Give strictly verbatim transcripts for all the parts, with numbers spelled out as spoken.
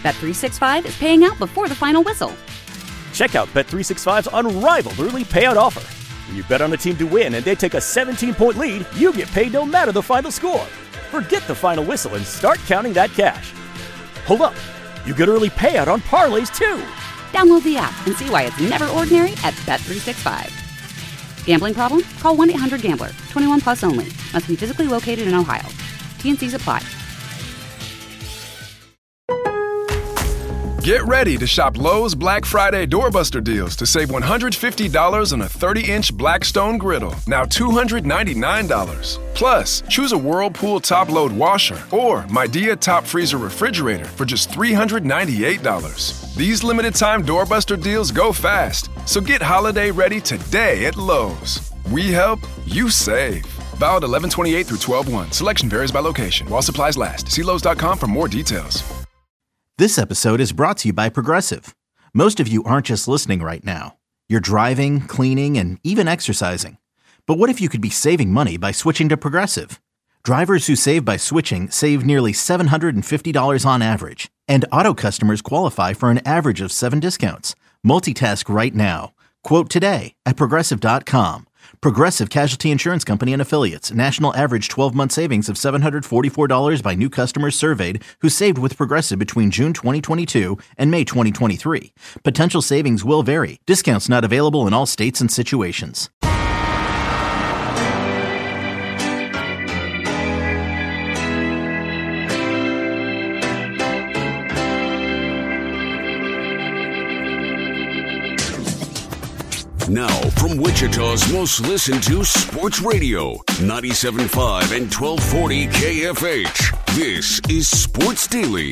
Bet three sixty-five is paying out before the final whistle. Check out Bet three sixty-five's unrivaled early payout offer. When you bet on a team to win and they take a seventeen-point lead, you get paid no matter the final score. Forget the final whistle and start counting that cash. Hold up. You get early payout on parlays, too. Download the app and see why it's never ordinary at Bet three sixty-five. Gambling problem? Call one eight hundred gambler. twenty-one plus only. Must be physically located in Ohio. T and C's apply. Get ready to shop Lowe's Black Friday Doorbuster deals to save one hundred fifty dollars on a thirty-inch Blackstone griddle, now two hundred ninety-nine dollars. Plus, choose a Whirlpool top-load washer or Midea top freezer refrigerator for just three hundred ninety-eight dollars. These limited-time Doorbuster deals go fast, so get holiday ready today at Lowe's. We help, you save. Valid eleven twenty-eight through twelve one. Selection varies by location. While supplies last. See Lowe's dot com for more details. This episode is brought to you by Progressive. Most of you aren't just listening right now. You're driving, cleaning, and even exercising. But what if you could be saving money by switching to Progressive? Drivers who save by switching save nearly seven hundred fifty dollars on average. And auto customers qualify for an average of seven discounts. Multitask right now. Quote today at Progressive dot com. Progressive Casualty Insurance Company and Affiliates. National average twelve-month savings of seven hundred forty-four dollars by new customers surveyed who saved with Progressive between June twenty twenty-two and May twenty twenty-three. Potential savings will vary. Discounts not available in all states and situations. Now, from Wichita's most listened to sports radio, ninety-seven point five and twelve forty K F H. This is Sports Daily.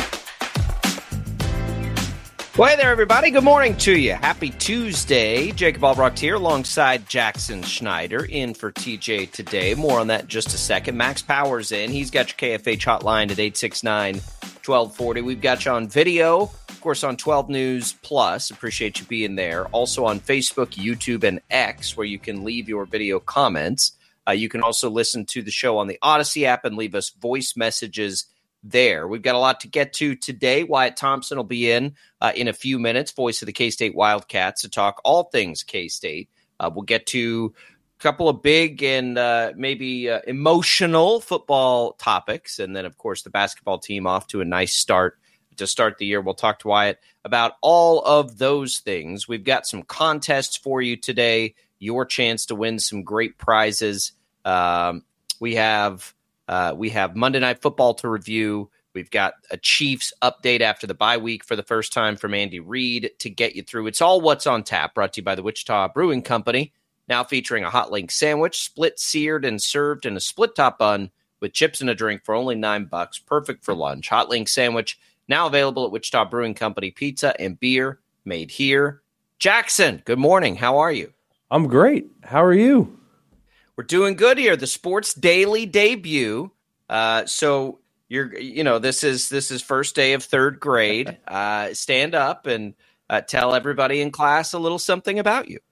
Well, hey there, everybody. Good morning to you. Happy Tuesday. Jacob Albrecht here alongside Jackson Schneider in for T J today. More on that in just a second. Max Powers in. He's got your K F H hotline at eight six nine, one two four zero. We've got you on video, of course, on twelve News Plus. Appreciate you being there. Also on Facebook, YouTube, and X, where you can leave your video comments. Uh, you can also listen to the show on the Odyssey app and leave us voice messages there. We've got a lot to get to today. Wyatt Thompson will be in uh, in a few minutes, voice of the K-State Wildcats, to talk all things K-State. Uh, we'll get to a couple of big and uh, maybe uh, emotional football topics. And then, of course, the basketball team off to a nice start to start the year. We'll talk to Wyatt about all of those things. We've got some contests for you today, your chance to win some great prizes. Um, we have uh, we have Monday Night Football to review. We've got a Chiefs update after the bye week for the first time from Andy Reid to get you through. It's all what's on tap, brought to you by the Wichita Brewing Company, now featuring a hot link sandwich, split seared and served in a split top bun with chips and a drink for only nine bucks. Perfect for lunch. Hot link sandwich now available at Wichita Brewing Company. Pizza and beer made here. Jackson, good morning. How are you? I'm great. How are you? We're doing good here. The Sports Daily debut. Uh, so you're, you know, this is this is first day of third grade. Uh, stand up and uh, tell everybody in class a little something about you.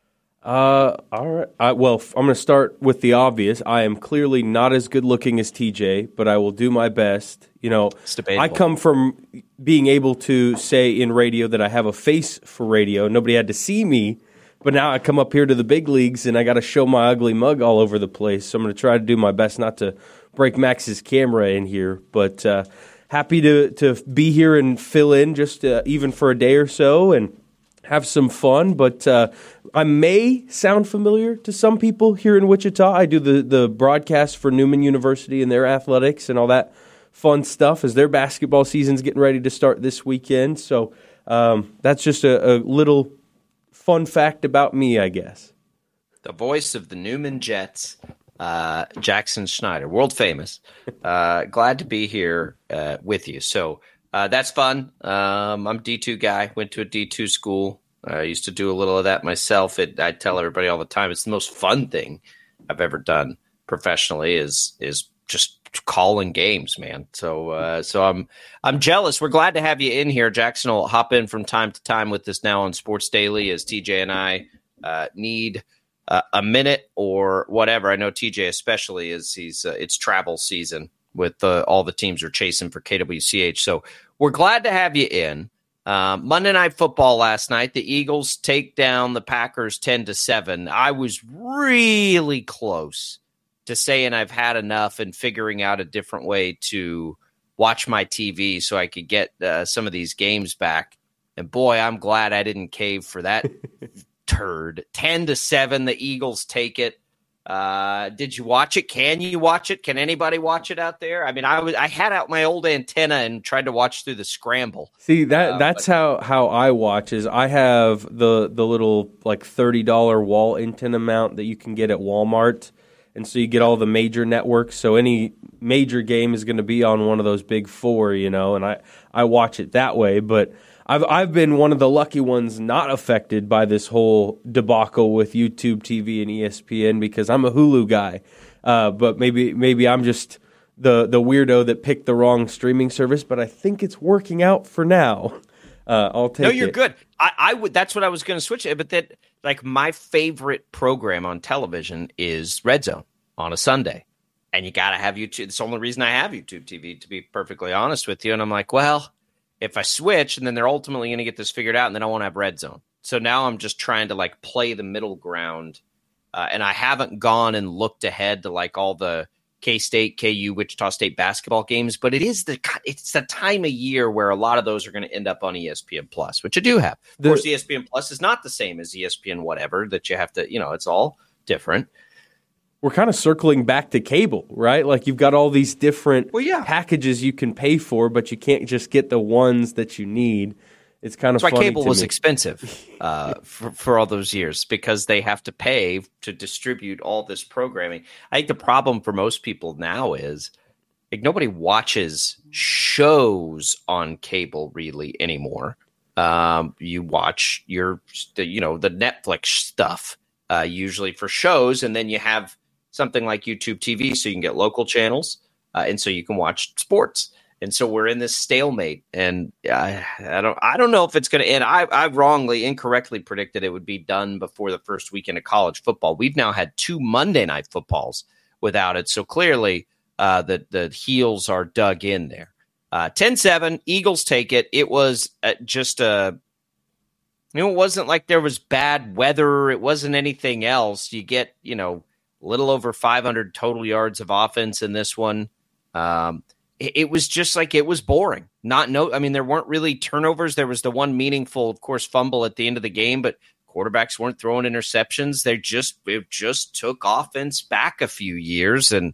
Uh, all right. I, well, I'm going to start with the obvious. I am clearly not as good looking as T J, but I will do my best. You know, I come from being able to say in radio that I have a face for radio. Nobody had to see me. But now I come up here to the big leagues, and I got to show my ugly mug all over the place. So I'm going to try to do my best not to break Max's camera in here. But uh, happy to, to be here and fill in just uh, even for a day or so and have some fun. But uh, I may sound familiar to some people here in Wichita. I do the, the broadcast for Newman University and their athletics and all that fun stuff as their basketball season's getting ready to start this weekend. So um, that's just a, a little fun fact about me, I guess. The voice of the Newman Jets, uh, Jackson Schneider, world famous. Uh, glad to be here uh, with you. So uh, that's fun. Um, I'm a D two guy, went to a D two school. I used to do a little of that myself. It, I tell everybody all the time, it's the most fun thing I've ever done professionally is is just calling games, man. So uh, so I'm I'm jealous. We're glad to have you in here. Jackson will hop in from time to time with us now on Sports Daily as T J and I uh, need uh, a minute or whatever. I know T J especially is he's uh, it's travel season with uh, all the teams are chasing for K W C H. So we're glad to have you in. Uh, Monday Night Football last night, the Eagles take down the Packers ten to seven. I was really close to saying I've had enough and figuring out a different way to watch my T V so I could get uh, some of these games back. And boy, I'm glad I didn't cave for that turd. ten to seven, the Eagles take it. Uh, did you watch it? Can you watch it? Can anybody watch it out there? I mean, I was I had out my old antenna and tried to watch through the scramble. See, that uh, that's but, how, how I watch is I have the the little like thirty dollars wall antenna mount that you can get at Walmart. And so you get all the major networks. So any major game is going to be on one of those big four, you know, and I, I watch it that way. But I've I've been one of the lucky ones not affected by this whole debacle with YouTube T V and E S P N because I'm a Hulu guy. Uh, but maybe maybe I'm just the the weirdo that picked the wrong streaming service. But I think it's working out for now. Uh, I'll take it. No, you're it. good. I, I would. That's what I was going to switch it. But that like my favorite program on television is Red Zone on a Sunday, and you got to have YouTube. It's the only reason I have YouTube T V, to be perfectly honest with you. And I'm like, well, if I switch, and then they're ultimately going to get this figured out, and then I won't have Red Zone. So now I'm just trying to like play the middle ground, uh, and I haven't gone and looked ahead to like all the K-State, K U, Wichita State basketball games. But it is the it's the time of year where a lot of those are going to end up on E S P N Plus, which I do have. Of the, course, E S P N Plus is not the same as E S P N whatever that you have to, you know, it's all different. We're kind of circling back to cable, right? Like you've got all these different well, yeah. packages you can pay for, but you can't just get the ones that you need. It's kind of That's funny why cable to was me. expensive uh, for, for all those years, because they have to pay to distribute all this programming. I think the problem for most people now is like nobody watches shows on cable really anymore. Um, you watch your, you know, the Netflix stuff uh, usually for shows, and then you have something like YouTube T V, so you can get local channels, uh, and so you can watch sports. And so we're in this stalemate, and I, I don't, I don't know if it's going to end. I, I wrongly, incorrectly predicted it would be done before the first weekend of college football. We've now had two Monday night footballs without it, so clearly uh, the the heels are dug in there. Uh, ten seven, Eagles take it. It was uh, just a, you know, it wasn't like there was bad weather. It wasn't anything else. You get, you know, a little over five hundred total yards of offense in this one. Um, it, it was just like it was boring. Not no, I mean, there weren't really turnovers. There was the one meaningful, of course, fumble at the end of the game, but quarterbacks weren't throwing interceptions. They just it just took offense back a few years, and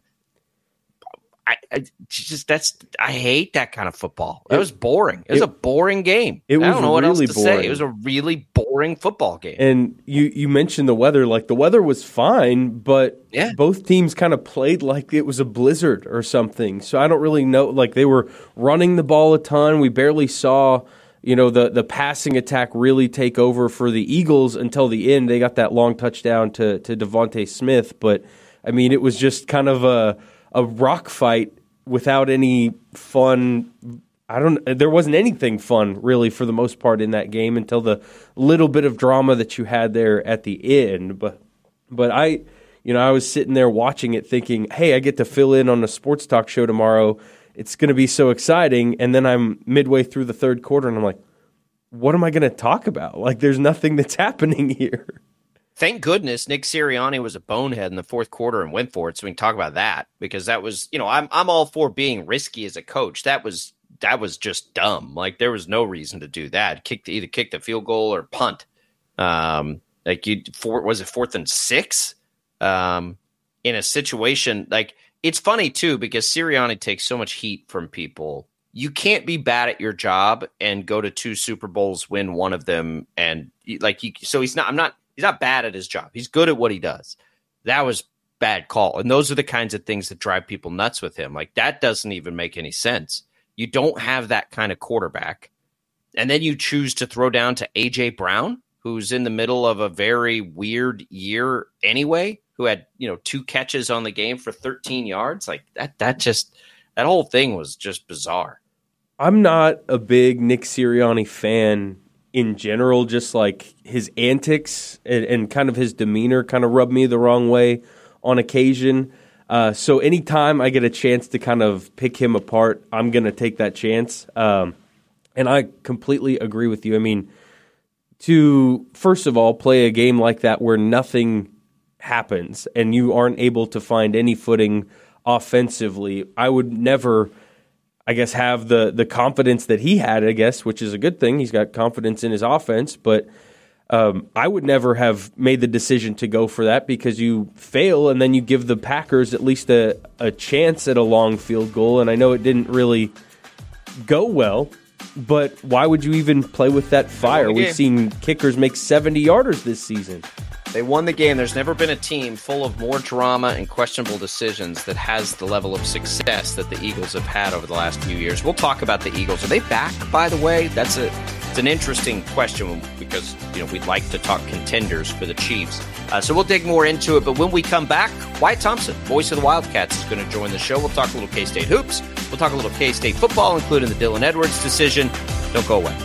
I, I just that's I hate that kind of football. It, it was boring. It was it, a boring game. It was I don't know what really else to boring. say. It was a really boring football game. And you, you mentioned the weather. Like the weather was fine, but yeah. both teams kind of played like it was a blizzard or something. So I don't really know. Like they were running the ball a ton. We barely saw, you know, the the passing attack really take over for the Eagles until the end. They got that long touchdown to to Devontae Smith, but I mean, it was just kind of a a rock fight without any fun. I don't, there wasn't anything fun really for the most part in that game until the little bit of drama that you had there at the end. But, but I, you know, I was sitting there watching it thinking, hey, I get to fill in on a sports talk show tomorrow. It's going to be so exciting. And then I'm midway through the third quarter and I'm like, what am I going to talk about? Like there's nothing that's happening here. Thank goodness Nick Sirianni was a bonehead in the fourth quarter and went for it, so we can talk about that, because that was, you know, I'm I'm all for being risky as a coach. That was that was just dumb. Like there was no reason to do that. Kick the, either kick the field goal or punt. Um, like you, for, was it fourth and six? Um, in a situation like it's funny too because Sirianni takes so much heat from people. You can't be bad at your job and go to two Super Bowls, win one of them, and like you. So he's not. I'm not. He's not bad at his job. He's good at what he does. That was bad call. And those are the kinds of things that drive people nuts with him. Like that doesn't even make any sense. You don't have that kind of quarterback. And then you choose to throw down to A J Brown, who's in the middle of a very weird year anyway, who had, you know, two catches on the game for thirteen yards. Like that, that just, that whole thing was just bizarre. I'm not a big Nick Sirianni fan in general, just like his antics and, and kind of his demeanor kind of rubbed me the wrong way on occasion. Uh, so anytime I get a chance to kind of pick him apart, I'm going to take that chance. Um, and I completely agree with you. I mean, to, first of all, play a game like that where nothing happens and you aren't able to find any footing offensively, I would never, I guess, have the the confidence that he had, I guess, which is a good thing. He's got confidence in his offense, but um, I would never have made the decision to go for that because you fail and then you give the Packers at least a, a chance at a long field goal, and I know it didn't really go well, but why would you even play with that fire? We've seen kickers make seventy-yarders this season. They won the game. There's never been a team full of more drama and questionable decisions that has the level of success that the Eagles have had over the last few years. We'll talk about the Eagles. Are they back, by the way? That's a it's an interesting question because, you know, we'd like to talk contenders for the Chiefs. Uh, so we'll dig more into it. But when we come back, Wyatt Thompson, voice of the Wildcats, is going to join the show. We'll talk a little K-State hoops. We'll talk a little K-State football, including the Dylan Edwards decision. Don't go away.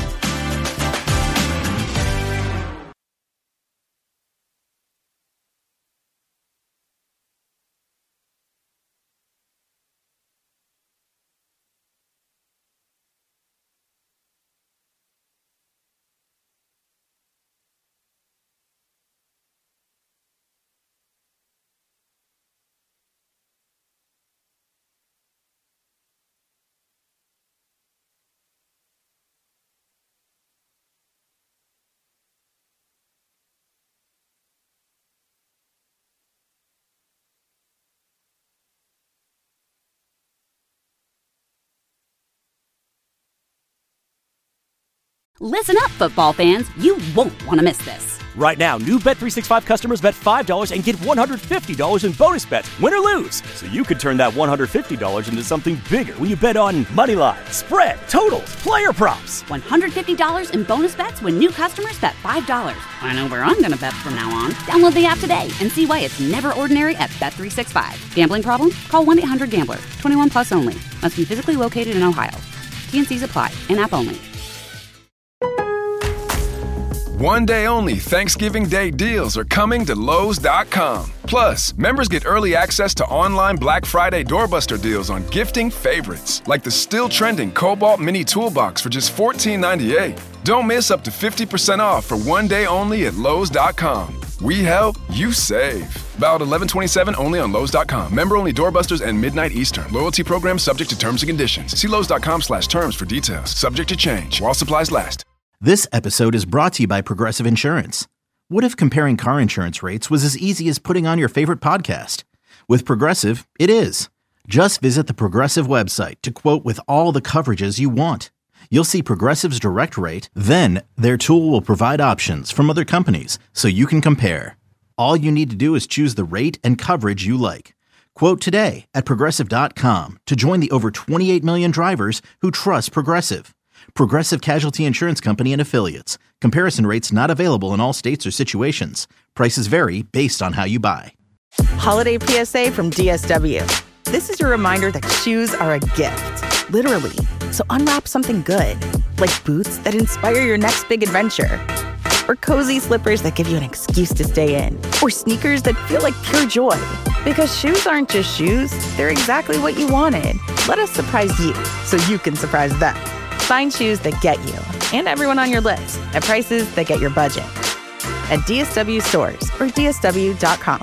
Listen up, football fans. You won't want to miss this. Right now, new Bet three sixty-five customers bet five dollars and get one hundred fifty dollars in bonus bets, win or lose. So you could turn that one hundred fifty dollars into something bigger when you bet on money line, spread, totals, player props. one hundred fifty dollars in bonus bets when new customers bet five dollars. I know where I'm going to bet from now on. Download the app today and see why it's never ordinary at Bet three sixty-five. Gambling problem? Call one eight hundred gambler. twenty-one plus only. Must be physically located in Ohio. T N Cs apply. In-app only. One day only Thanksgiving Day deals are coming to Lowe's dot com. Plus, members get early access to online Black Friday doorbuster deals on gifting favorites, like the still trending Cobalt Mini Toolbox for just fourteen ninety-eight. Don't miss up to fifty percent off for one day only at Lowe's dot com. We help, you save. Valid eleven twenty-seven only on Lowe's dot com. Member only doorbusters and midnight Eastern. Loyalty program subject to terms and conditions. See Lowe's dot com slash terms for details. Subject to change while supplies last. This episode is brought to you by Progressive Insurance. What if comparing car insurance rates was as easy as putting on your favorite podcast? With Progressive, it is. Just visit the Progressive website to quote with all the coverages you want. You'll see Progressive's direct rate, then their tool will provide options from other companies so you can compare. All you need to do is choose the rate and coverage you like. Quote today at Progressive dot com to join the over twenty-eight million drivers who trust Progressive. Progressive Casualty Insurance Company and Affiliates. Comparison rates not available in all states or situations. Prices vary based on how you buy. Holiday P S A from D S W. This is your reminder that shoes are a gift, literally. So unwrap something good, like boots that inspire your next big adventure, or cozy slippers that give you an excuse to stay in, or sneakers that feel like pure joy. Because shoes aren't just shoes, they're exactly what you wanted. Let us surprise you so you can surprise them. Find shoes that get you and everyone on your list at prices that get your budget. At D S W stores or D S W dot com.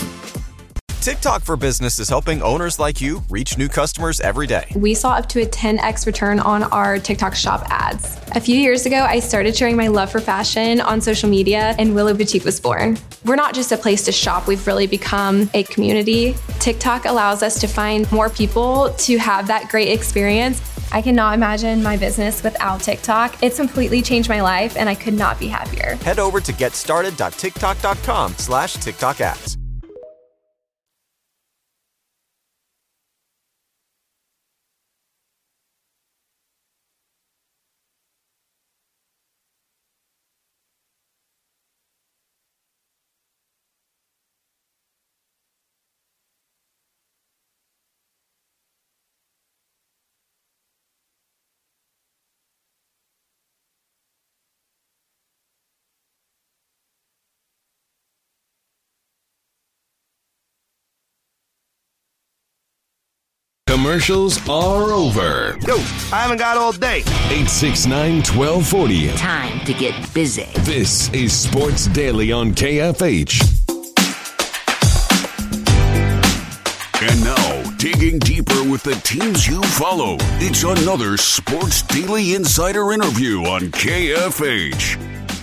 TikTok for Business is helping owners like you reach new customers every day. We saw up to a ten x return on our TikTok shop ads. A few years ago, I started sharing my love for fashion on social media, and Willow Boutique was born. We're not just a place to shop, we've really become a community. TikTok allows us to find more people to have that great experience. I cannot imagine my business without TikTok. It's completely changed my life, and I could not be happier. Head over to getstarted dot tiktok dot com slash TikTok ads. Commercials are over. Yo, I haven't got all day. eight six nine, one two four zero. Time to get busy. This is Sports Daily on K F H. And now, digging deeper with the teams you follow, it's another Sports Daily Insider interview on K F H.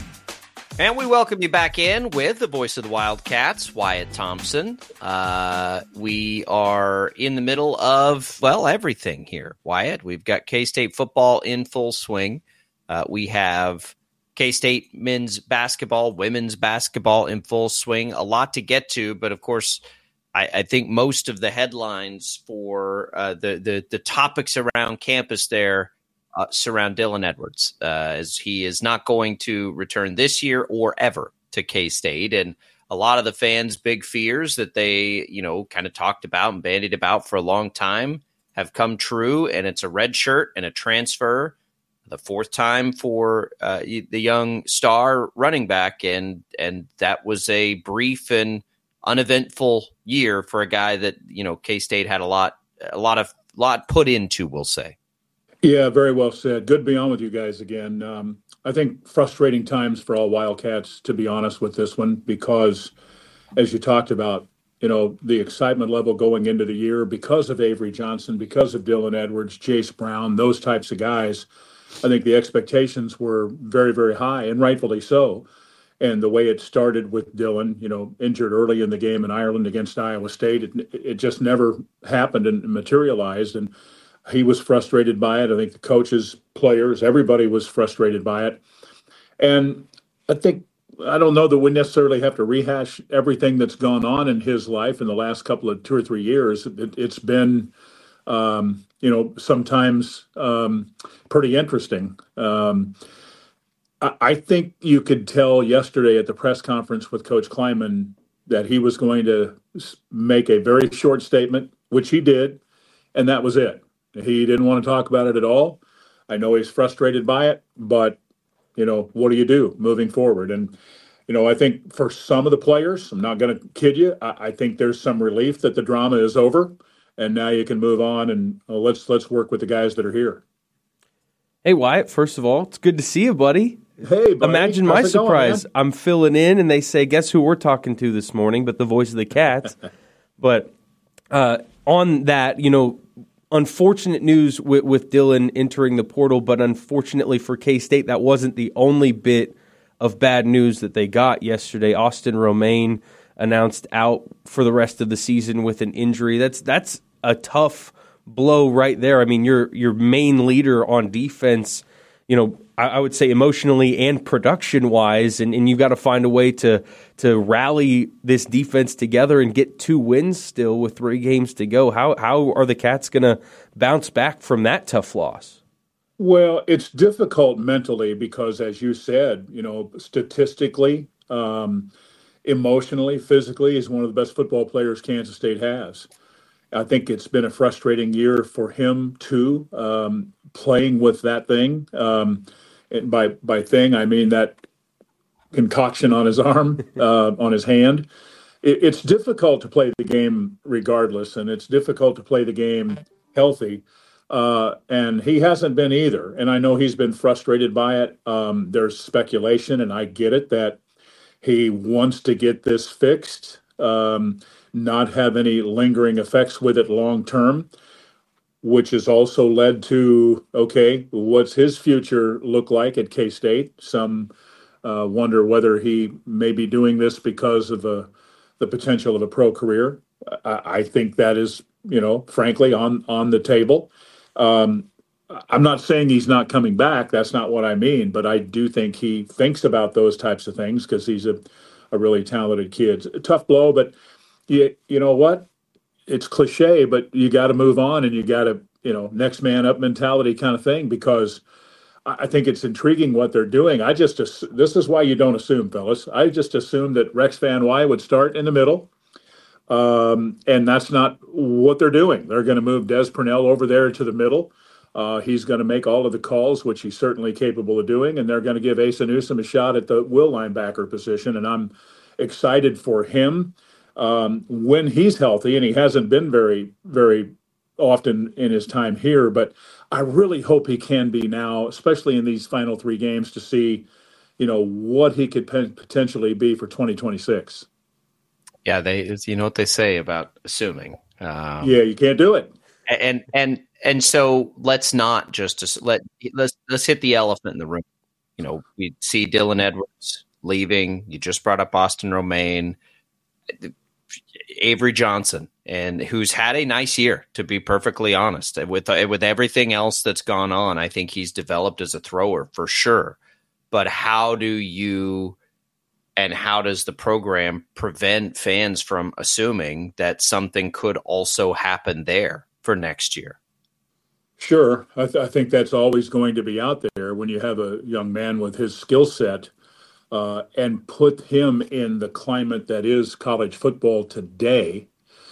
And we welcome you back in with the voice of the Wildcats, Wyatt Thompson. Uh, we are in the middle of, well, everything here, Wyatt. We've got K-State football in full swing. Uh, we have K-State men's basketball, women's basketball in full swing. A lot to get to, but of course, I, I think most of the headlines for uh, the, the the topics around campus there uh, surround Dylan Edwards, uh, as he is not going to return this year or ever to K-State. And a lot of the fans' big fears that they, you know, kind of talked about and bandied about for a long time have come true. And it's a red shirt and a transfer, the fourth time for uh, the young star running back. And and that was a brief and uneventful year for a guy that, you know, K-State had a lot, a lot of lot put into, we'll say. Yeah, very well said. Good to be on with you guys again. Um, I think frustrating times for all Wildcats, to be honest with this one, because as you talked about, you know, the excitement level going into the year because of Avery Johnson, because of Dylan Edwards, Jace Brown, those types of guys, I think the expectations were very, very high, and rightfully so. And the way it started with Dylan, you know, injured early in the game in Ireland against Iowa State, it, it just never happened and materialized. And he was frustrated by it. I think the coaches, players, everybody was frustrated by it. And I think, I don't know that we necessarily have to rehash everything that's gone on in his life in the last couple of two or three years. It, it's been, um, you know, sometimes um, pretty interesting. Um, I, I think you could tell yesterday at the press conference with Coach Kleiman that he was going to make a very short statement, which he did, and that was it. He didn't want to talk about it at all. I know he's frustrated by it, but, you know, what do you do moving forward? And, you know, I think for some of the players, I'm not going to kid you, I, I think there's some relief that the drama is over, and now you can move on and uh, let's let's work with the guys that are here. Hey, Wyatt, first of all, it's good to see you, buddy. Hey, buddy. Imagine How's my it surprise. Going, I'm filling in, and they say, guess who we're talking to this morning, but the voice of the Cats. But uh, on that, you know, unfortunate news with, with Dylan entering the portal, but unfortunately for K-State, that wasn't the only bit of bad news that they got yesterday. Austin Romaine announced out for the rest of the season with an injury. That's that's a tough blow right there. I mean, your your main leader on defense, you know, I, I would say emotionally and production-wise, and, and you've got to find a way to to rally this defense together and get two wins still with three games to go. How how are the Cats going to bounce back from that tough loss? Well, it's difficult mentally because, as you said, you know, statistically, um, emotionally, physically, he's one of the best football players Kansas State has. I think it's been a frustrating year for him, too, um, playing with that thing. Um, and by, by thing, I mean that concoction on his arm, uh, on his hand. It, it's difficult to play the game regardless, and it's difficult to play the game healthy. Uh, and he hasn't been either. And I know he's been frustrated by it. Um, there's speculation, and I get it, that he wants to get this fixed, um, not have any lingering effects with it long term, which has also led to, okay, what's his future look like at K-State? Some uh, wonder whether he may be doing this because of a, the potential of a pro career. I, I think that is, you know, frankly, on, on the table. Um, I'm not saying he's not coming back. That's not what I mean. But I do think he thinks about those types of things because he's a, a really talented kid. A tough blow, but you, you know what? It's cliche, but you got to move on and you got to, you know, next man up mentality kind of thing, because I think it's intriguing what they're doing. I just, this is why you don't assume, fellas. I just assumed that Rex Van Wy would start in the middle. Um, and that's not what they're doing. They're going to move Des Purnell over there to the middle. Uh, he's going to make all of the calls, which he's certainly capable of doing, and they're going to give Asa Newsome a shot at the will linebacker position, and I'm excited for him. Um, when he's healthy, and he hasn't been very, very often in his time here, but I really hope he can be now, especially in these final three games, to see, you know, what he could pe- potentially be for twenty twenty-six. Yeah, they, you know what they say about assuming. Um, yeah, you can't do it. And and and so let's not just let let's let's hit the elephant in the room. You know, we see Dylan Edwards leaving. You just brought up Austin Romaine, Avery Johnson, and who's had a nice year, to be perfectly honest. With with everything else that's gone on, I think he's developed as a thrower for sure. But how do you and how does the program prevent fans from assuming that something could also happen there for next year? Sure. I, th- I think that's always going to be out there when you have a young man with his skill set uh, and put him in the climate that is college football today.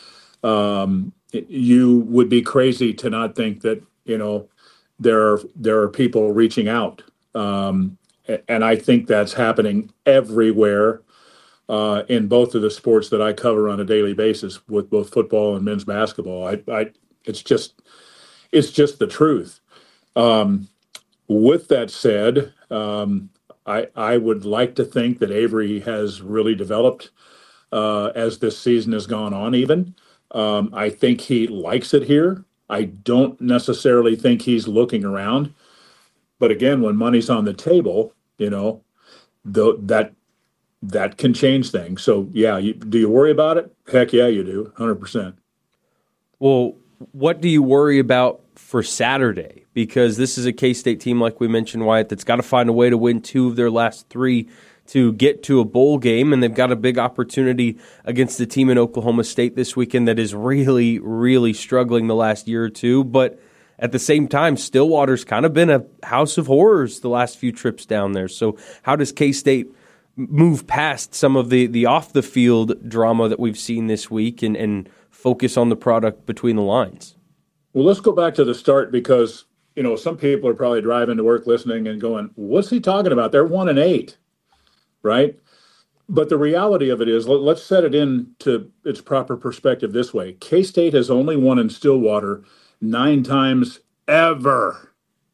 Um, you would be crazy to not think that, you know, there are, there are people reaching out. Um, and I think that's happening everywhere uh, in both of the sports that I cover on a daily basis, with both football and men's basketball. I, I it's just, It's just the truth. Um, with that said, um, I, I would like to think that Avery has really developed uh, as this season has gone on even. Um, I think he likes it here. I don't necessarily think he's looking around. But again, when money's on the table, you know, the, that that can change things. So, yeah, you, do you worry about it? Heck yeah, you do, one hundred percent. Well, what do you worry about for Saturday? Because this is a K-State team, like we mentioned, Wyatt, that's got to find a way to win two of their last three to get to a bowl game, and they've got a big opportunity against the team in Oklahoma State this weekend that is really, really struggling the last year or two. But at the same time, Stillwater's kind of been a house of horrors the last few trips down there. So how does K-State move past some of the, the off-the-field drama that we've seen this week and, and focus on the product between the lines? Well, let's go back to the start because, you know, some people are probably driving to work listening and going, what's he talking about? They're one and eight, right? But the reality of it is, let's set it into its proper perspective this way. K-State has only won in Stillwater nine times ever.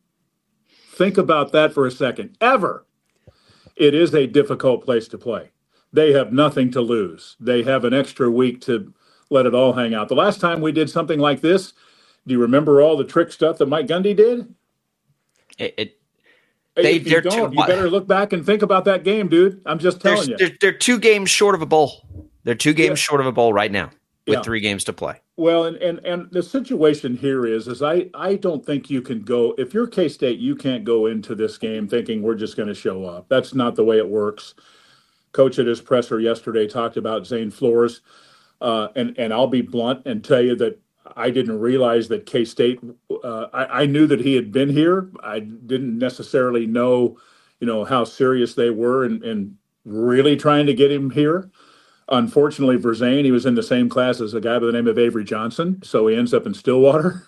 Think about that for a second. Ever. It is a difficult place to play. They have nothing to lose. They have an extra week to let it all hang out. The last time we did something like this, do you remember all the trick stuff that Mike Gundy did? It, it they, if you don't, too, you better look back and think about that game, dude. I'm just telling you. They're, they're two games short of a bowl. They're two games yeah. short of a bowl right now with yeah. three games to play. Well, and, and and the situation here is, is I, I don't think you can go, if you're K-State, you can't go into this game thinking we're just going to show up. That's not the way it works. Coach at his presser yesterday talked about Zane Flores. Uh, and, and I'll be blunt and tell you that I didn't realize that K-State, uh, I, I knew that he had been here. I didn't necessarily know, you know, how serious they were in, in really trying to get him here. Unfortunately for Zane, he was in the same class as a guy by the name of Avery Johnson, so he ends up in Stillwater.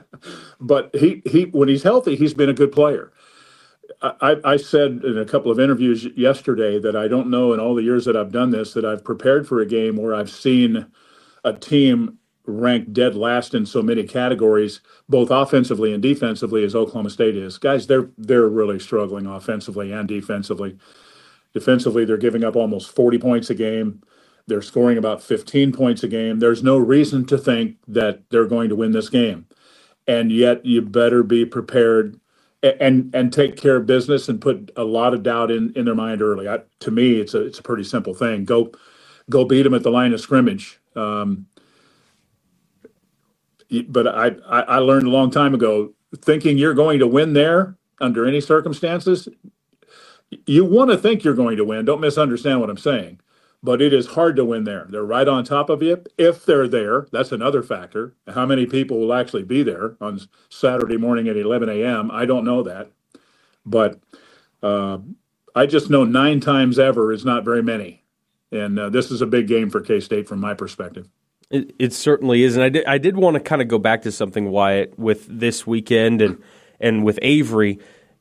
But he, he, when he's healthy, he's been a good player. I, I said in a couple of interviews yesterday that I don't know in all the years that I've done this that I've prepared for a game where I've seen a team ranked dead last in so many categories, both offensively and defensively, as Oklahoma State is. Guys, they're they're really struggling offensively and defensively. Defensively, they're giving up almost forty points a game. They're scoring about fifteen points a game. There's no reason to think that they're going to win this game. And yet you better be prepared and and take care of business and put a lot of doubt in, in their mind early. I, to me, it's a it's a pretty simple thing. Go go beat them at the line of scrimmage. Um, but I, I, I learned a long time ago, thinking you're going to win there under any circumstances, you want to think you're going to win. Don't misunderstand what I'm saying. But it is hard to win there. They're right on top of you. If they're there, that's another factor. How many people will actually be there on Saturday morning at eleven a.m.? I don't know that. But uh, I just know nine times ever is not very many. And uh, this is a big game for K-State from my perspective. It, it certainly is. And I did, I did want to kind of go back to something, Wyatt, with this weekend and, and with Avery.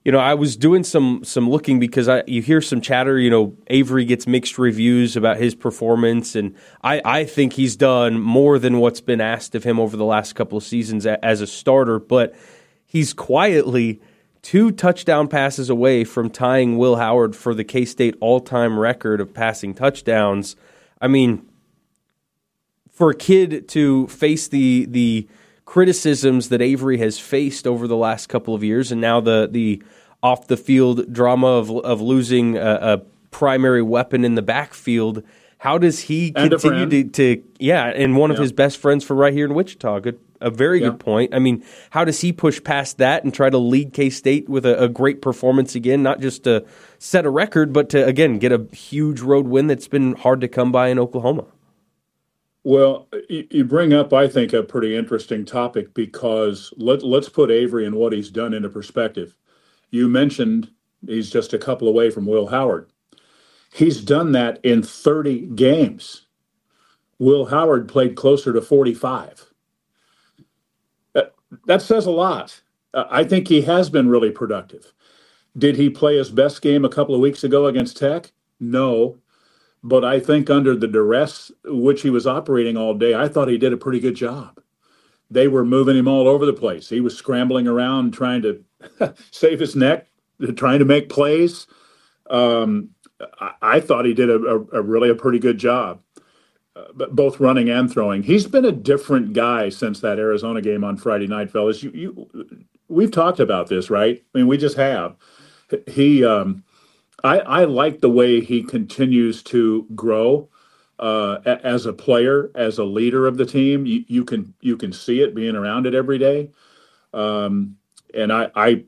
you know, I was doing some some looking because I you hear some chatter, you know, Avery gets mixed reviews about his performance, and I, I think he's done more than what's been asked of him over the last couple of seasons as a starter, but he's quietly two touchdown passes away from tying Will Howard for the K-State all-time record of passing touchdowns. I mean, for a kid to face the the criticisms that Avery has faced over the last couple of years, and now the the off the field drama of of losing a, a primary weapon in the backfield, how does he and continue to, to yeah, and one of yeah. his best friends from right here in Wichita? Good, a very yeah. good point. I mean, how does he push past that and try to lead K-State with a, a great performance again, not just to set a record, but to again get a huge road win that's been hard to come by in Oklahoma? Well, you bring up, I think, a pretty interesting topic because let, let's put Avery and what he's done into perspective. You mentioned he's just a couple away from Will Howard. He's done that in thirty games. Will Howard played closer to forty-five. That, that says a lot. Uh, I think he has been really productive. Did he play his best game a couple of weeks ago against Tech? No. But I think under the duress which he was operating all day, I thought he did a pretty good job. They were moving him all over the place. He was scrambling around trying to save his neck, trying to make plays. Um, I, I thought he did a, a, a really a pretty good job, uh, both running and throwing. He's been a different guy since that Arizona game on Friday night, fellas. You, you, we've talked about this, right? I mean, we just have. He. Um, I, I like the way he continues to grow uh, as a player, as a leader of the team. You, you can you can see it being around it every day, um, and I, I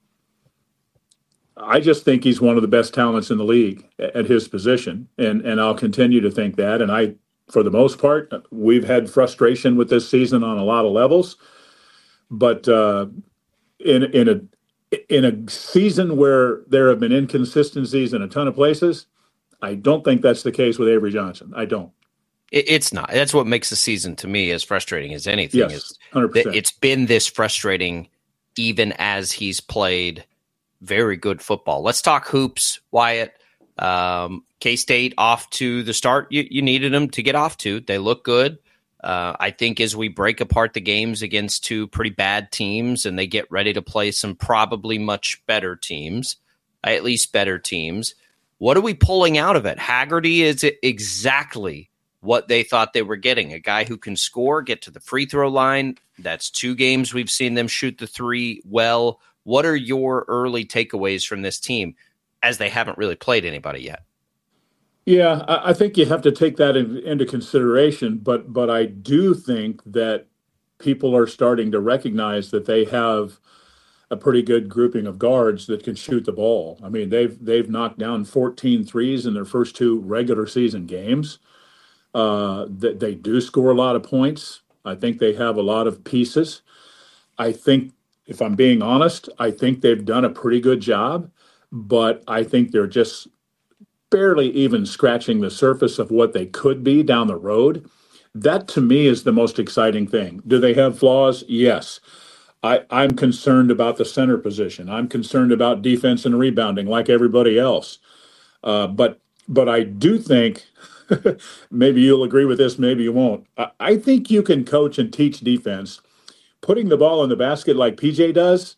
I just think he's one of the best talents in the league at his position, and and I'll continue to think that. And I, for the most part, we've had frustration with this season on a lot of levels, but uh, in in a In a season where there have been inconsistencies in a ton of places, I don't think that's the case with Avery Johnson. I don't. It's not. That's what makes the season to me as frustrating as anything. Yes, is one hundred percent. It's been this frustrating even as he's played very good football. Let's talk hoops, Wyatt. Um, K-State off to the start you, you needed them to get off to. They look good. Uh, I think as we break apart the games against two pretty bad teams and they get ready to play some probably much better teams, at least better teams, what are we pulling out of it? Haggerty is exactly what they thought they were getting, a guy who can score, get to the free throw line. That's two games we've seen them shoot the three well. What are your early takeaways from this team as they haven't really played anybody yet? Yeah, I think you have to take that in, into consideration, but but I do think that people are starting to recognize that they have a pretty good grouping of guards that can shoot the ball. I mean, they've they've knocked down fourteen threes in their first two regular season games. Uh, that they do score a lot of points. I think they have a lot of pieces. I think, if I'm being honest, I think they've done a pretty good job, but I think they're just barely even scratching the surface of what they could be down the road. That, to me, is the most exciting thing. Do they have flaws? Yes. I, I'm concerned about the center position. I'm concerned about defense and rebounding like everybody else. Uh, but but I do think, maybe you'll agree with this, maybe you won't. I, I think you can coach and teach defense. Putting the ball in the basket like P J does,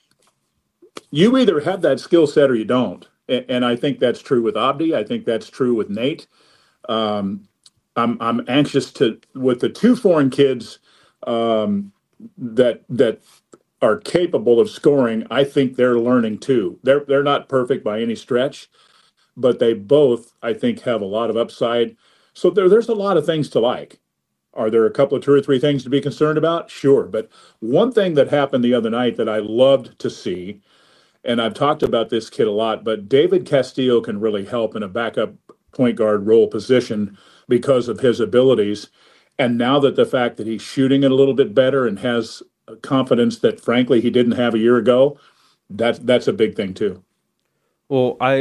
you either have that skill set or you don't. And I think that's true with Abdi. I think that's true with Nate. Um, I'm I'm anxious to with the two foreign kids um, that that are capable of scoring. I think they're learning too. They're they're not perfect by any stretch, but they both, I think, have a lot of upside. So there there's a lot of things to like. Are there a couple of two or three things to be concerned about? Sure, but one thing that happened the other night that I loved to see. And I've talked about this kid a lot, but David Castillo can really help in a backup point guard role position because of his abilities. And now that the fact that he's shooting it a little bit better and has confidence that, frankly, he didn't have a year ago, that's, that's a big thing too. Well, I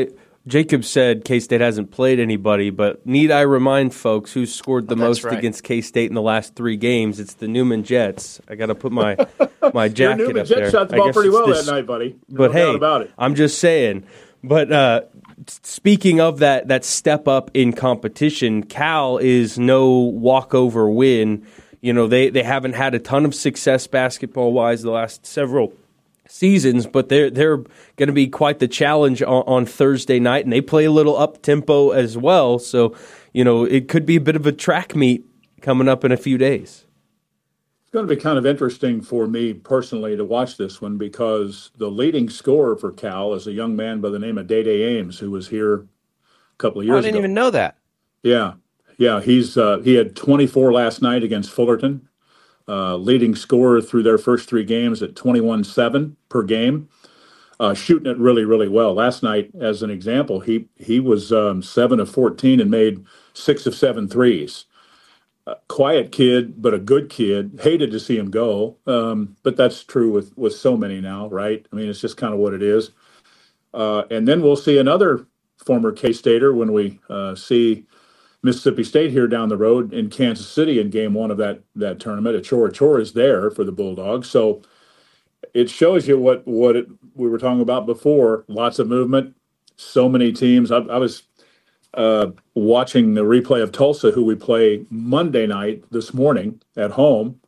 Jacob said K-State hasn't played anybody, but need I remind folks who's scored the oh, most right. against K-State in the last three games? It's the Newman Jets. I got to put my my jacket Your Newman up Jets there. shot the ball pretty well this, that night, buddy. No but doubt hey, about it. I'm just saying. But uh, speaking of that, that step up in competition, Cal is no walkover win. You know, they, they haven't had a ton of success basketball-wise the last several seasons, but they're they're going to be quite the challenge on, on Thursday night, and they play a little up tempo as well. So, you know, it could be a bit of a track meet coming up in a few days. It's going to be kind of interesting for me personally to watch this one because the leading scorer for Cal is a young man by the name of Day-Day Ames, who was here a couple of years ago. I didn't ago. even know that. Yeah, yeah, he's uh, he had twenty-four last night against Fullerton. Uh, leading scorer through their first three games at twenty-one seven per game, uh, shooting it really, really well. Last night, as an example, he he was um, seven of fourteen and made six of seven threes. Uh, quiet kid, but a good kid. Hated to see him go, um, but that's true with, with so many now, right? I mean, it's just kind of what it is. Uh, and then we'll see another former K-Stater when we uh, see Mississippi State here down the road in Kansas City in game one of that that tournament. Achor Achor is there for the Bulldogs. So it shows you what, what it, we were talking about before. Lots of movement, so many teams. I, I was uh, watching the replay of Tulsa, who we play Monday night this morning at home,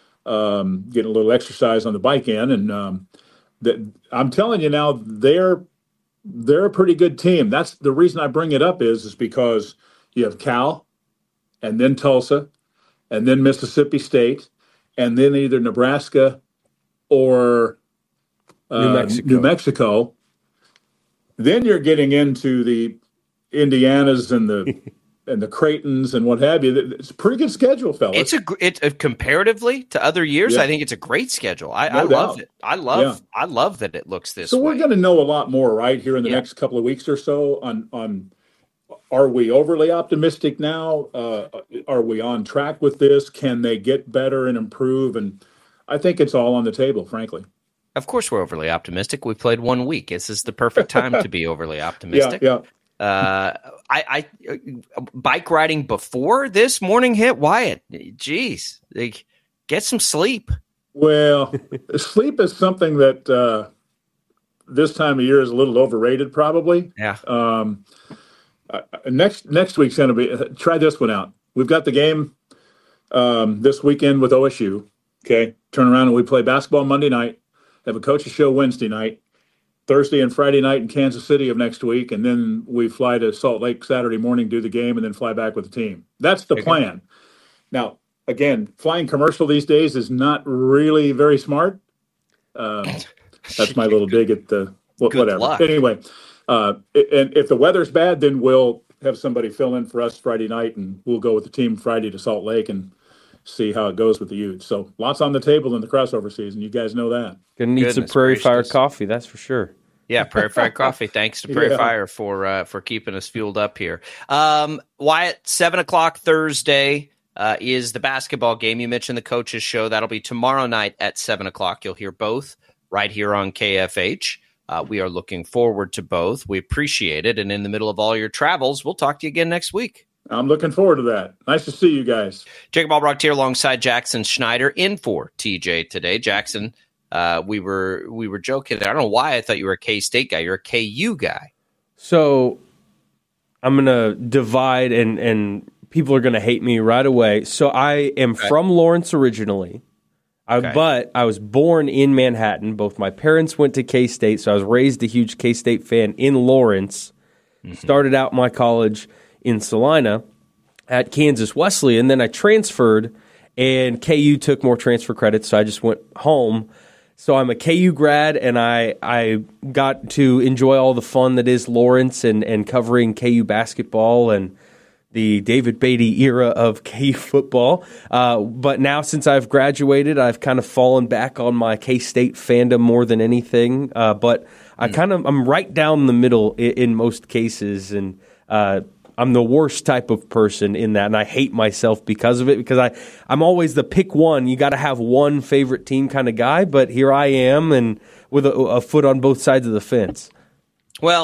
um, getting a little exercise on the bike in. And um, that, I'm telling you now, they're they're a pretty good team. That's the reason I bring it up is, is because you have Cal, and then Tulsa, and then Mississippi State, and then either Nebraska or uh, New Mexico. New Mexico. Then you're getting into the Indianas and the and the Creightons and what have you. It's a pretty good schedule, fellas. It's a it's a, comparatively to other years. Yeah. I think it's a great schedule. I, No I love doubt. it. I love Yeah. I love that it looks this so way. we're going to know a lot more, right, here in the Yeah. next couple of weeks or so on on. Are we overly optimistic now? Uh, are we on track with this? Can they get better and improve? And I think it's all on the table, frankly. Of course, we're overly optimistic. We played one week. This is the perfect time to be overly optimistic. Yeah, yeah. Uh, I, I bike riding before this morning hit. Wyatt, geez, like, get some sleep. Well, sleep is something that uh, this time of year is a little overrated, probably. Yeah. Um, Uh, next next week's going to be, uh, try this one out. We've got the game um, this weekend with O S U. Okay. Turn around and we play basketball Monday night, have a coach's show Wednesday night, Thursday and Friday night in Kansas City of next week. And then we fly to Salt Lake Saturday morning, do the game, and then fly back with the team. That's the Okay. plan. Now, again, flying commercial these days is not really very smart. Um, that's my little dig at the wh- Good whatever. luck. Anyway, uh, and if the weather's bad, then we'll have somebody fill in for us Friday night, and we'll go with the team Friday to Salt Lake and see how it goes with the Utes. So lots on the table in the crossover season. You guys know that. Gonna need some Goodness Prairie Fire gracious. coffee, that's for sure. Yeah, Prairie Fire Coffee. Thanks to Prairie Yeah. Fire for uh, for keeping us fueled up here. Um, Wyatt, seven o'clock Thursday uh, is the basketball game. You mentioned the coaches show. That'll be tomorrow night at seven o'clock. You'll hear both right here on K F H. Uh, we are looking forward to both. We appreciate it. And in the middle of all your travels, we'll talk to you again next week. I'm looking forward to that. Nice to see you guys. Jacob Albrocht here alongside Jackson Schneider in for T J today. Jackson, uh, we were we were joking. I don't know why I thought you were a K-State guy. You're a K U guy. So I'm going to divide, and, and people are going to hate me right away. So I am Okay. from Lawrence originally. I, Okay. But I was born in Manhattan. Both my parents went to K-State, so I was raised a huge K-State fan in Lawrence. Mm-hmm. Started out my college in Salina at Kansas Wesleyan. Then I transferred, and K U took more transfer credits, so I just went home. So I'm a K U grad, and I I got to enjoy all the fun that is Lawrence and, and covering K U basketball and the David Beatty era of K U football. Uh, but now since I've graduated, I've kind of fallen back on my K-State fandom more than anything. Uh, but I kind of I'm right down the middle in, in most cases, and uh, I'm the worst type of person in that, and I hate myself because of it, because I, I'm always the pick one. You got to have one favorite team kind of guy, but here I am, and with a, a foot on both sides of the fence. Well,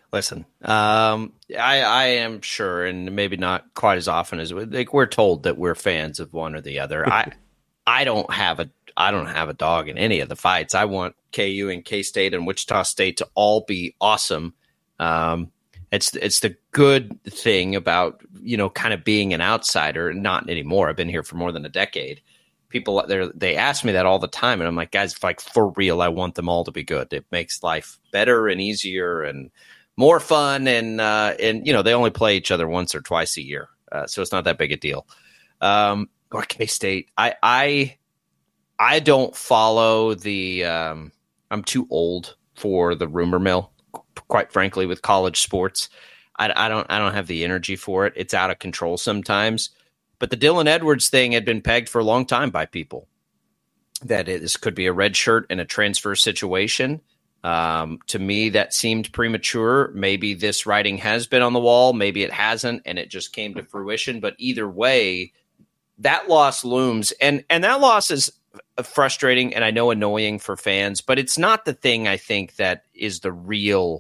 Listen, um, I, I am sure, and maybe not quite as often as like we're told that we're fans of one or the other. I I don't have a I don't have a dog in any of the fights. I want K U and K-State and Wichita State to all be awesome. Um, it's it's the good thing about, you know, kind of being an outsider. Not anymore. I've been here for more than a decade. People they they ask me that all the time, and I'm like, guys, like for real, I want them all to be good. It makes life better and easier and more fun. And uh, and you know, they only play each other once or twice a year, uh, so it's not that big a deal. Um, or K-State, I I I don't follow the. Um, I'm too old for the rumor mill, quite frankly, with college sports. I, I don't I don't have the energy for it. It's out of control sometimes. But the Dylan Edwards thing had been pegged for a long time by people, that it, this could be a red shirt in a transfer situation. Um, to me, that seemed premature. Maybe this writing has been on the wall. Maybe it hasn't, and it just came to fruition. But either way, that loss looms. And, and that loss is frustrating and I know annoying for fans, but it's not the thing I think that is the real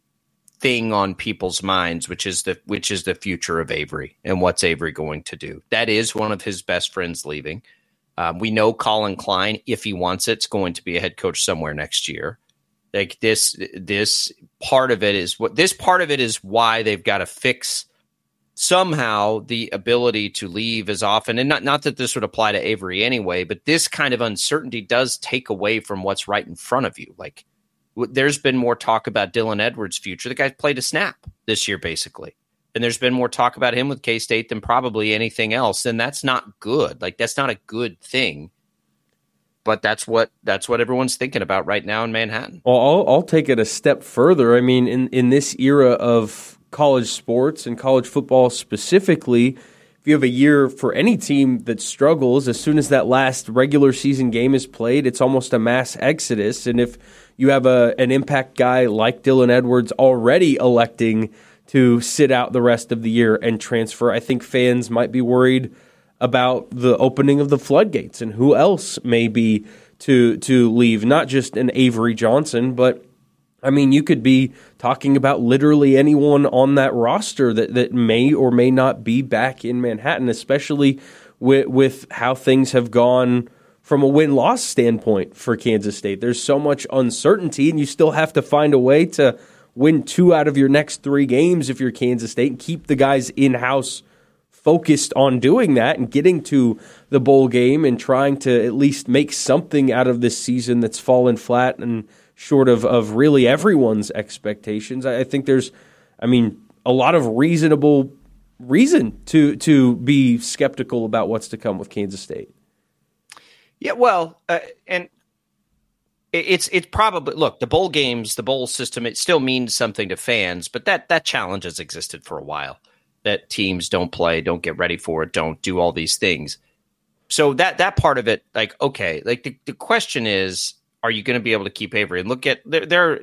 thing on people's minds, which is the which is the future of Avery and what's Avery going to do. That is one of his best friends leaving. Um, we know Colin Klein, if he wants it, is going to be a head coach somewhere next year. Like this, this part of it is what this part of it is why they've got to fix somehow the ability to leave as often. And not not that this would apply to Avery anyway, but this kind of uncertainty does take away from what's right in front of you. Like, there's been more talk about Dylan Edwards' future. The guy played a snap this year, basically. And there's been more talk about him with K-State than probably anything else. And that's not good. Like, that's not a good thing. But that's what that's what everyone's thinking about right now in Manhattan. Well, I'll, I'll take it a step further. I mean, in, in this era of college sports and college football specifically, if you have a year for any team that struggles, as soon as that last regular season game is played, it's almost a mass exodus. And if you have a an impact guy like Dylan Edwards already electing to sit out the rest of the year and transfer, I think fans might be worried about the opening of the floodgates and who else may be to to leave. Not just an Avery Johnson, but I mean, you could be talking about literally anyone on that roster that, that may or may not be back in Manhattan, especially with, with how things have gone from a win-loss standpoint for Kansas State. There's so much uncertainty, and you still have to find a way to win two out of your next three games if you're Kansas State and keep the guys in-house focused on doing that and getting to the bowl game and trying to at least make something out of this season that's fallen flat and short of, of really everyone's expectations. I think there's, I mean, a lot of reasonable reason to to be skeptical about what's to come with Kansas State. Yeah, well, uh, and it's it's probably, look, the bowl games, the bowl system, it still means something to fans, but that that challenge has existed for a while, that teams don't play, don't get ready for it, don't do all these things. So that that part of it, like, okay, like the, the question is, are you going to be able to keep Avery? And look at there, there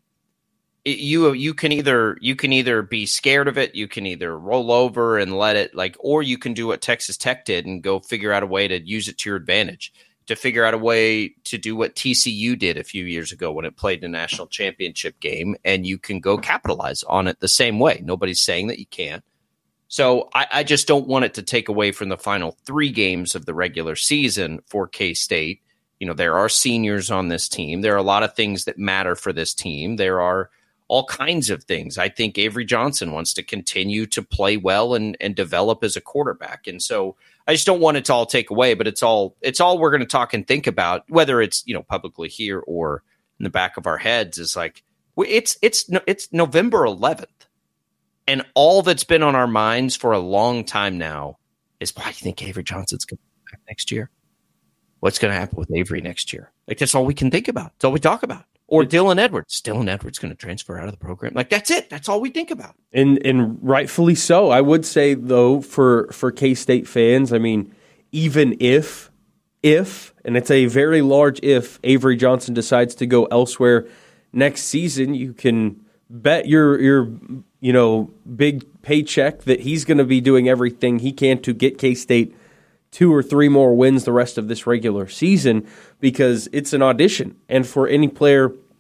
you you can either you can either be scared of it, you can either roll over and let it, like, or you can do what Texas Tech did and go figure out a way to use it to your advantage, to figure out a way to do what T C U did a few years ago when it played the national championship game, and you can go capitalize on it the same way. Nobody's saying that you can't. So I, I just don't want it to take away from the final three games of the regular season for K-State. You know, there are seniors on this team. There are a lot of things that matter for this team. There are all kinds of things. I think Avery Johnson wants to continue to play well and, and develop as a quarterback. And so I just don't want it to all take away, but it's all it's all we're going to talk and think about, whether it's, you know, publicly here or in the back of our heads, is like, it's it's it's November eleventh. And all that's been on our minds for a long time now is, why do you think Avery Johnson's going to be back next year? What's going to happen with Avery next year? Like, that's all we can think about. That's all we talk about. Or Dylan Edwards. Dylan Edwards going to transfer out of the program. Like, that's it. That's all we think about. And and rightfully so. I would say, though, for, for K-State fans, I mean, even if, if, and it's a very large if, Avery Johnson decides to go elsewhere next season, you can bet your your you know big paycheck that he's going to be doing everything he can to get K-State two or three more wins the rest of this regular season, because it's an audition. And for any player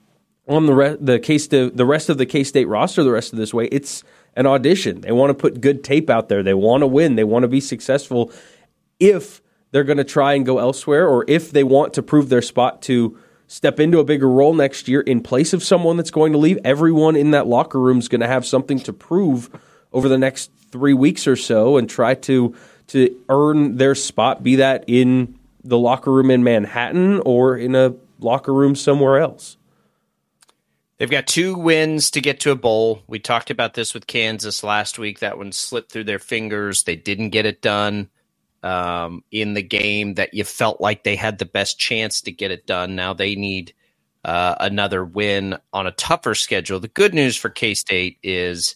on the re- the case the, the rest of the K-State roster the rest of this way. It's an audition. They want to put good tape out there. They want to win. They want to be successful. If they're going to try and go elsewhere, or if they want to prove their spot to step into a bigger role next year in place of someone that's going to leave, everyone in that locker room is going to have something to prove over the next three weeks or so and try to to earn their spot, be that in the locker room in Manhattan or in a locker room somewhere else. They've got two wins to get to a bowl. We talked about this with Kansas last week. That one slipped through their fingers. They didn't get it done um, in the game that you felt like they had the best chance to get it done. Now they need uh, another win on a tougher schedule. The good news for K-State is,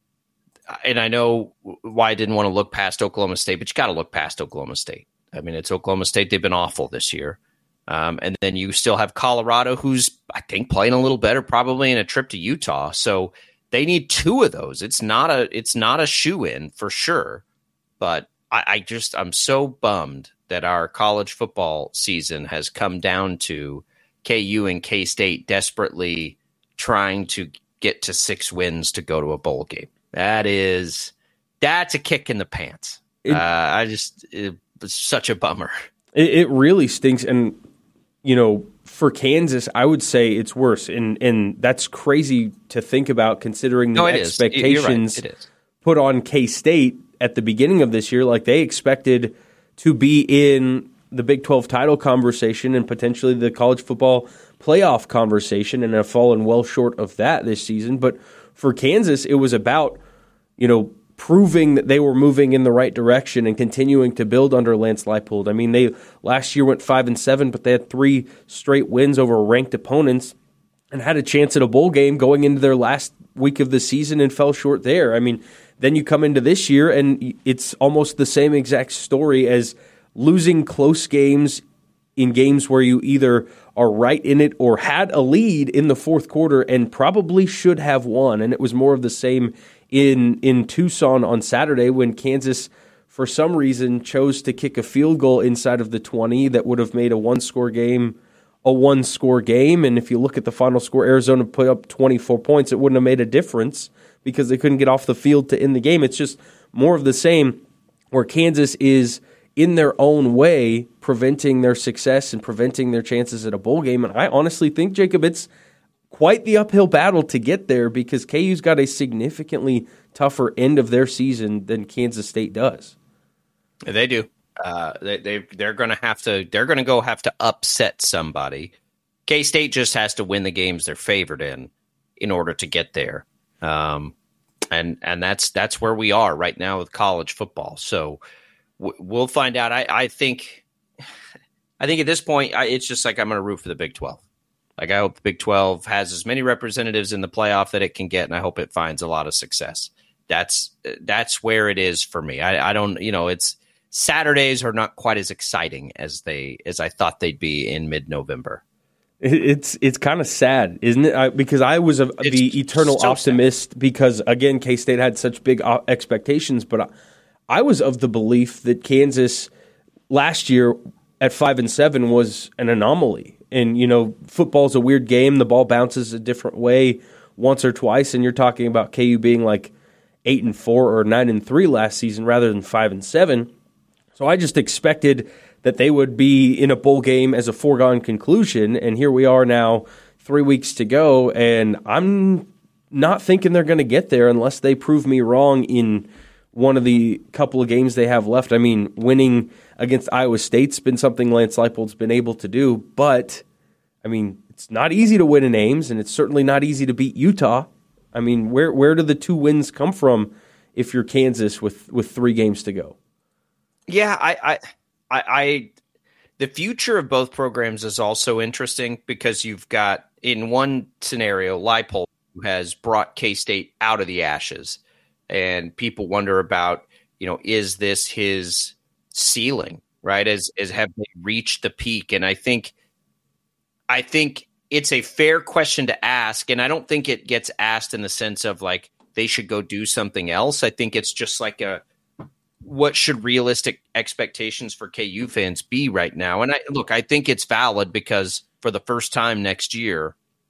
and I know why I didn't want to look past Oklahoma State, but you got to look past Oklahoma State. I mean, it's Oklahoma State. They've been awful this year. Um, and then you still have Colorado, who's, I think, playing a little better, probably in a trip to Utah. So they need two of those. It's not a it's not a shoe-in for sure. But I, I just I'm so bummed that our college football season has come down to K U and K-State desperately trying to get to six wins to go to a bowl game. That is that's a kick in the pants. It, uh, I just it, it's such a bummer. It, it really stinks. And you know, for Kansas, I would say it's worse, and and that's crazy to think about considering the no, expectations right. It is. put on K-State at the beginning of this year. Like, they expected to be in the Big twelve title conversation and potentially the college football playoff conversation, and have fallen well short of that this season. But for Kansas, it was about, you know, proving that they were moving in the right direction and continuing to build under Lance Leipold. I mean, they last year went five and seven, but they had three straight wins over ranked opponents and had a chance at a bowl game going into their last week of the season and fell short there. I mean, then you come into this year and it's almost the same exact story as losing close games in games where you either are right in it or had a lead in the fourth quarter and probably should have won. And it was more of the same in in Tucson on Saturday when Kansas, for some reason, chose to kick a field goal inside of the twenty that would have made a one-score game a one-score game. And if you look at the final score, Arizona put up twenty-four points. It wouldn't have made a difference because they couldn't get off the field to end the game. It's just more of the same, where Kansas is in their own way preventing their success and preventing their chances at a bowl game. And I honestly think, Jacob, it's quite the uphill battle to get there because K U's got a significantly tougher end of their season than Kansas State does. They do. Uh, they, they they're going to have to. They're going to go have to upset somebody. K-State just has to win the games they're favored in, in order to get there. Um, and and that's that's where we are right now with college football. So w- we'll find out. I, I think. I think at this point, I, it's just like I'm going to root for the Big twelve. Like, I hope the Big twelve has as many representatives in the playoff that it can get, and I hope it finds a lot of success. That's that's where it is for me. I, I don't, you know, it's Saturdays are not quite as exciting as they as I thought they'd be in mid-November. It's it's kind of sad, isn't it? I, because I was a, the eternal so optimist sad. Because, again, K-State had such big expectations, but I, I was of the belief that Kansas last year at five and seven was an anomaly. And, you know, football's a weird game. The ball bounces a different way once or twice, and you're talking about K U being like eight and four or nine and three last season rather than five and seven. So I just expected that they would be in a bowl game as a foregone conclusion, and here we are now, three weeks to go, and I'm not thinking they're going to get there unless they prove me wrong in one of the couple of games they have left. I mean, winning against Iowa State's been something Lance Leipold's been able to do, but, I mean, it's not easy to win in Ames, and it's certainly not easy to beat Utah. I mean, where where do the two wins come from if you're Kansas with, with three games to go? Yeah, I, I, I, I, the future of both programs is also interesting because you've got, in one scenario, Leipold, who has brought K-State out of the ashes, and people wonder about, you know, is this his ceiling, right? As as have they reached the peak? And I think, I think it's a fair question to ask, and I don't think it gets asked in the sense of like they should go do something else. I think it's just like a, what should realistic expectations for K U fans be right now? And I look, I think it's valid because for the first time next year,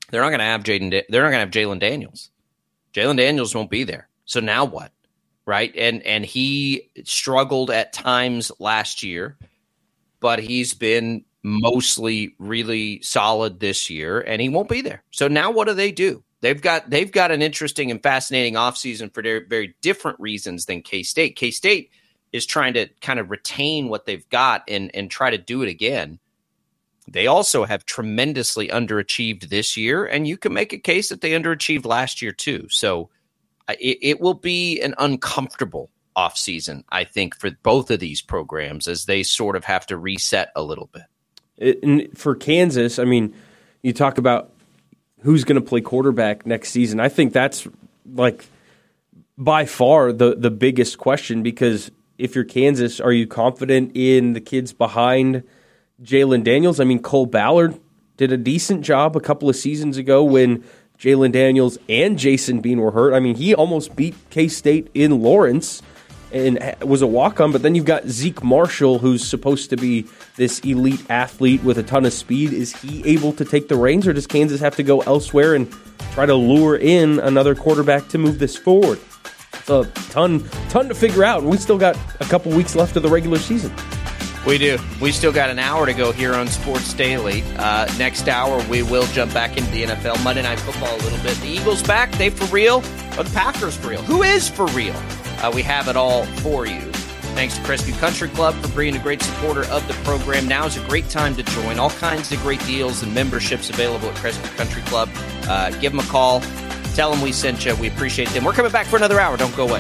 they're not going to have Jaden. They're not going to have Jalen Daniels. Jalen Daniels won't be there. So now what? Right. And, and he struggled at times last year, but he's been mostly really solid this year, and he won't be there. So now what do they do? They've got they've got an interesting and fascinating offseason for very, very different reasons than K-State. K-State is trying to kind of retain what they've got and, and try to do it again. They also have tremendously underachieved this year, and you can make a case that they underachieved last year too. So it, it will be an uncomfortable offseason, I think, for both of these programs as they sort of have to reset a little bit. It, and for Kansas, I mean, you talk about who's going to play quarterback next season. I think that's like by far the, the biggest question, because if you're Kansas, are you confident in the kids behind Jalen Daniels? I mean, Cole Ballard did a decent job a couple of seasons ago when Jalen Daniels and Jason Bean were hurt. I mean, he almost beat K-State in Lawrence and was a walk-on, but then you've got Zeke Marshall, who's supposed to be this elite athlete with a ton of speed. Is he able to take the reins, or does Kansas have to go elsewhere and try to lure in another quarterback to move this forward? It's a ton, ton to figure out, and we still got a couple weeks left of the regular season. We do. We still got an hour to go here on Sports Daily. Uh, next hour, we will jump back into the N F L, Monday Night Football a little bit. The Eagles back, they for real, or the Packers for real? Who is for real? Uh, we have it all for you. Thanks to Crestview Country Club for being a great supporter of the program. Now is a great time to join. All kinds of great deals and memberships available at Crestview Country Club. Uh, give them a call. Tell them we sent you. We appreciate them. We're coming back for another hour. Don't go away.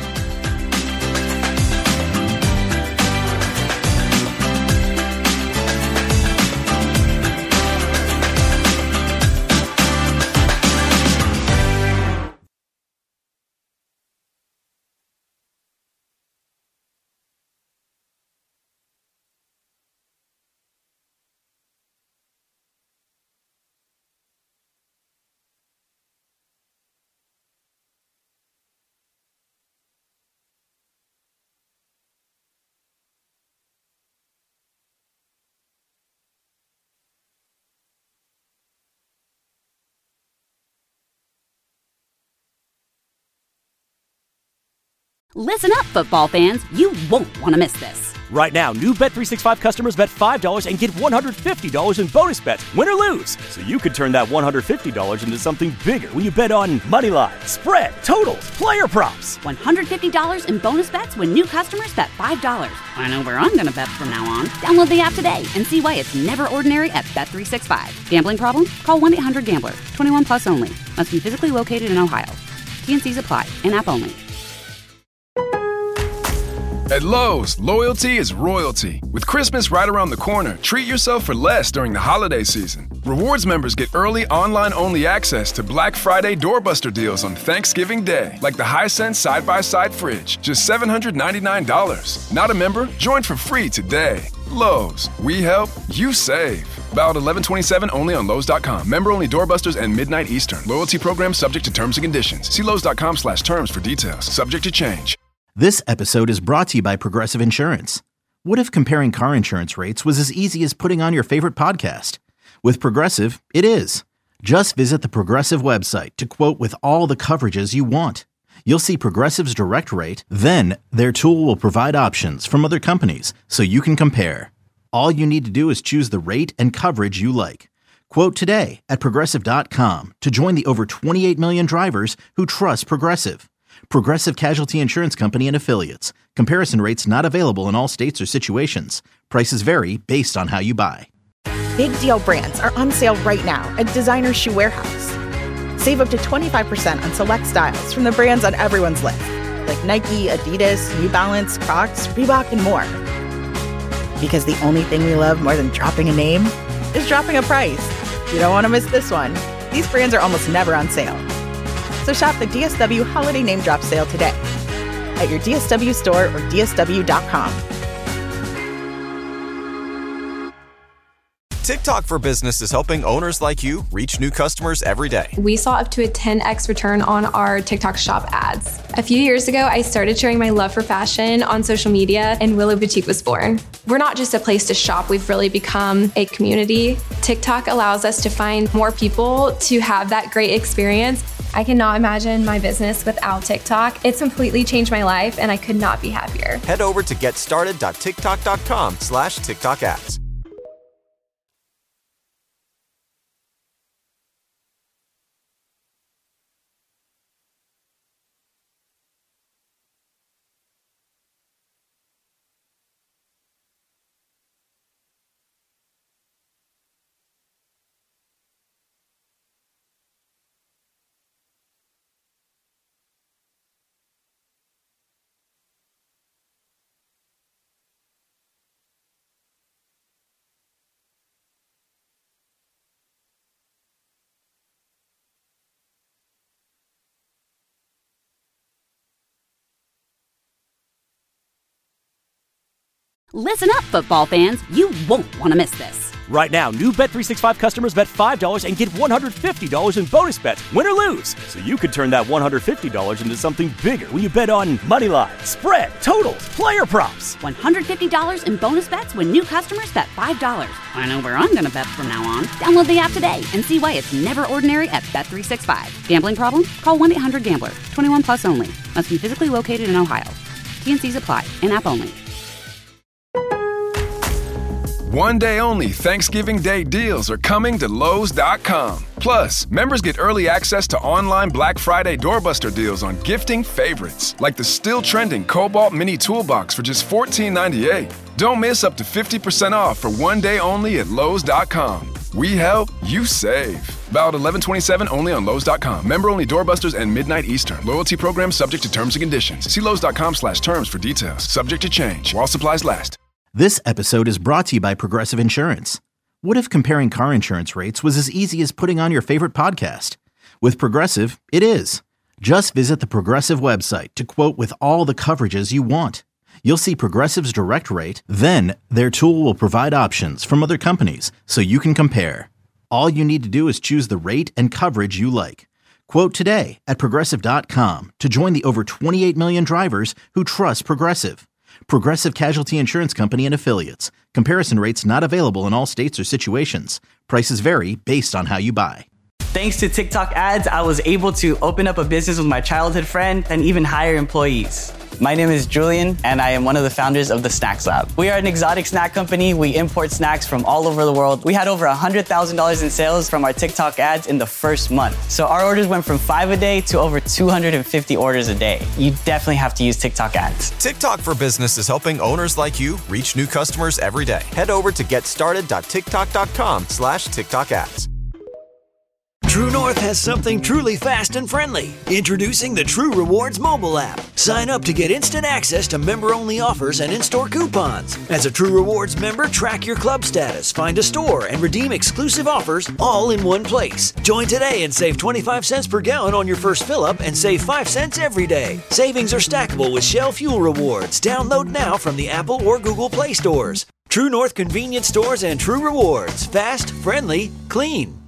Listen up, football fans. You won't want to miss this. Right now, new Bet three sixty-five customers bet five dollars and get one hundred fifty dollars in bonus bets, win or lose. So you could turn that one hundred fifty dollars into something bigger when you bet on money line, spread, totals, player props. one hundred fifty dollars in bonus bets when new customers bet five dollars. I know where I'm going to bet from now on. Download the app today and see why it's never ordinary at Bet three sixty-five. Gambling problem? Call one eight hundred gambler. twenty-one plus only. Must be physically located in Ohio. T and C's apply. In-app only. At Lowe's, loyalty is royalty. With Christmas right around the corner, treat yourself for less during the holiday season. Rewards members get early online-only access to Black Friday doorbuster deals on Thanksgiving Day, like the Hisense side-by-side fridge, just seven hundred ninety-nine dollars. Not a member? Join for free today. Lowe's, we help, you save. Valid eleven twenty-seven only on Lowe's dot com. Member-only doorbusters and midnight Eastern. Loyalty program subject to terms and conditions. See Lowe's dot com slash terms for details. Subject to change. This episode is brought to you by Progressive Insurance. What if comparing car insurance rates was as easy as putting on your favorite podcast? With Progressive, it is. Just visit the Progressive website to quote with all the coverages you want. You'll see Progressive's direct rate, then their tool will provide options from other companies so you can compare. All you need to do is choose the rate and coverage you like. Quote today at Progressive dot com to join the over twenty-eight million drivers who trust Progressive. Progressive Casualty Insurance Company and Affiliates. Comparison rates not available in all states or situations. Prices vary based on how you buy. Big deal brands are on sale right now at Designer Shoe Warehouse. Save up to twenty-five percent on select styles from the brands on everyone's list, like Nike, Adidas, New Balance, Crocs, Reebok, and more. Because the only thing we love more than dropping a name is dropping a price. You don't want to miss this one. These brands are almost never on sale. So shop the D S W Holiday Name Drop Sale today at your D S W store or D S W dot com. TikTok for Business is helping owners like you reach new customers every day. We saw up to a ten x return on our TikTok shop ads. A few years ago, I started sharing my love for fashion on social media, and Willow Boutique was born. We're not just a place to shop, we've really become a community. TikTok allows us to find more people to have that great experience. I cannot imagine my business without TikTok. It's completely changed my life and I could not be happier. Head over to getstarted.tiktok.com slash TikTok ads. Listen up, football fans. You won't want to miss this. Right now, new Bet three sixty-five customers bet five dollars and get one hundred fifty dollars in bonus bets, win or lose. So you could turn that one hundred fifty dollars into something bigger when you bet on money line, spread, totals, player props. one hundred fifty dollars in bonus bets when new customers bet five dollars. I know where I'm going to bet from now on. Download the app today and see why it's never ordinary at Bet three sixty-five. Gambling problem? Call one eight hundred gambler. twenty-one plus only. Must be physically located in Ohio. T N Cs apply. In-app only. One day only Thanksgiving Day deals are coming to Lowe's dot com. Plus, members get early access to online Black Friday doorbuster deals on gifting favorites, like the still trending Cobalt Mini Toolbox for just fourteen ninety-eight. Don't miss up to fifty percent off for one day only at Lowe's dot com. We help, you save. Valid eleven twenty-seven only on Lowe's dot com. Member only doorbusters and midnight Eastern. Loyalty program subject to terms and conditions. See Lowe's dot com slash terms for details. Subject to change while supplies last. This episode is brought to you by Progressive Insurance. What if comparing car insurance rates was as easy as putting on your favorite podcast? With Progressive, it is. Just visit the Progressive website to quote with all the coverages you want. You'll see Progressive's direct rate, then their tool will provide options from other companies so you can compare. All you need to do is choose the rate and coverage you like. Quote today at Progressive dot com to join the over twenty-eight million drivers who trust Progressive. Progressive Casualty Insurance Company and Affiliates. Comparison rates not available in all states or situations. Prices vary based on how you buy. Thanks to TikTok ads, I was able to open up a business with my childhood friend and even hire employees. My name is Julian, and I am one of the founders of the Snacks Lab. We are an exotic snack company. We import snacks from all over the world. We had over one hundred thousand dollars in sales from our TikTok ads in the first month. So our orders went from five a day to over two hundred fifty orders a day. You definitely have to use TikTok ads. TikTok for Business is helping owners like you reach new customers every day. Head over to getstarted.tiktok.com slash TikTok ads. True North has something truly fast and friendly. Introducing the True Rewards mobile app. Sign up to get instant access to member-only offers and in-store coupons. As a True Rewards member, track your club status, find a store, and redeem exclusive offers all in one place. Join today and save twenty-five cents per gallon on your first fill-up and save five cents every day. Savings are stackable with Shell Fuel Rewards. Download now from the Apple or Google Play stores. True North convenience stores and True Rewards. Fast, friendly, clean.